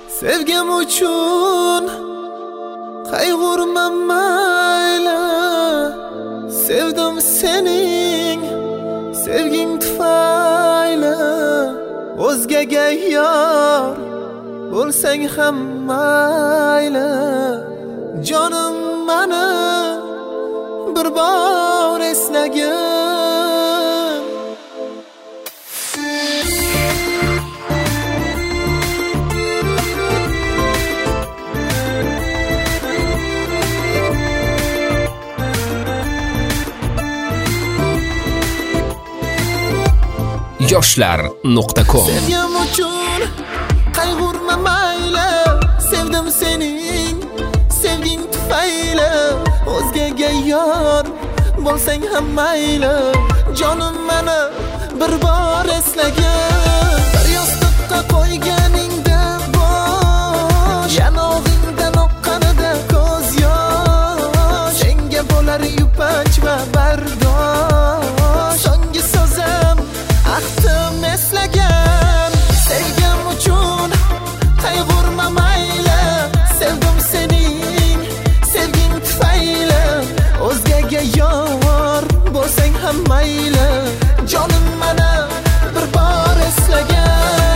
Sevgim uchun qayg'urma mayli, sevdim sening sevging tufayli. O'zgaga yor bo'lsang ham mayli, jonim meni bir bor eslagin. yoshlar.com. Sevgim uchun qayg'urma mayli, sevdim sening sevging tufayli. O'zgaga yor bo'lsang ham mayli, jonim meni bir bor eslagin. Bir yostiqqa qo'yganingda bosh, yanog'ingdan oqqanida ko'z yosh. Senga bo'lar yupanch va bardosh, so'nggi so'zim ahdim eslagan. Sevgim uchun qayg'urma mayli, sevdim sening sevging tufayli. O'zgaga yor bo'lsang ham mayli, jonim meni bir bor eslagan.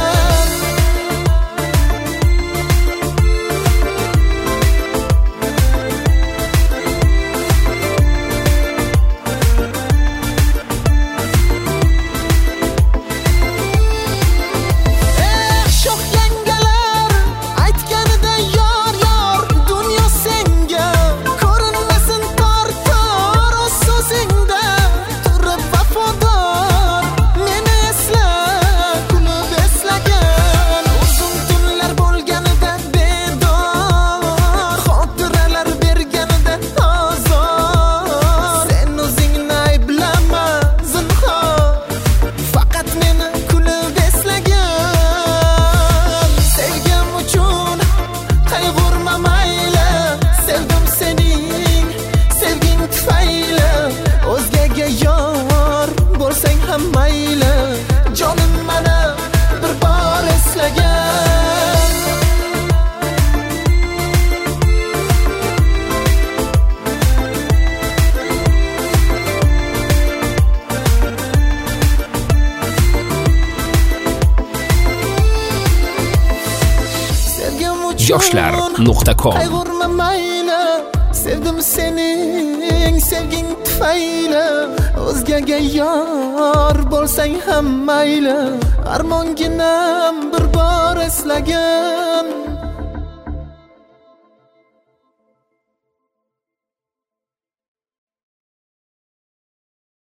yoshlar.com. Qayg'urma mayli, sevdim sening sevging tufayli. O'zgaga yor bo'lsang ham mayli, armonginam bir bor eslagin.